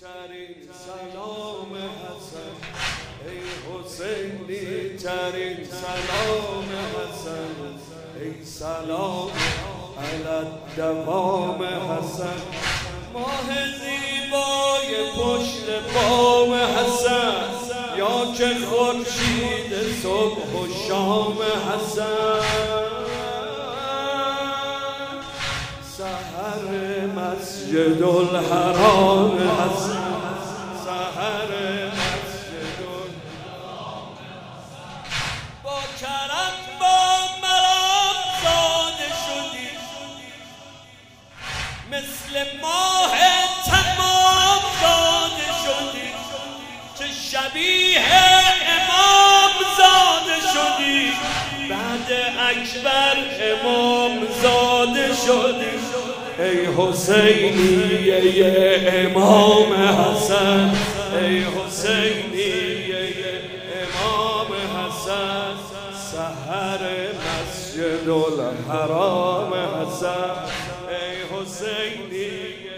ترین سلام حسن، ای حسینی ترین سلام حسن، ای سلام علی الدوام حسن. ماه زیبای پشت بام حسن، یا که خورشید صبح و شام حسن. سحر مسجد الحرام حسن، سحر مسجد الحرام. با کرم با مرام زاده شدی، مثل ماه تمام زاده شدی. چه شبیه امام زاده شدی، بعد اکبر امام زاده شدی. ای حسینی امام حسن، ای حسینی امام حسن. سحر مسجد الحرام حسن، ای حسینی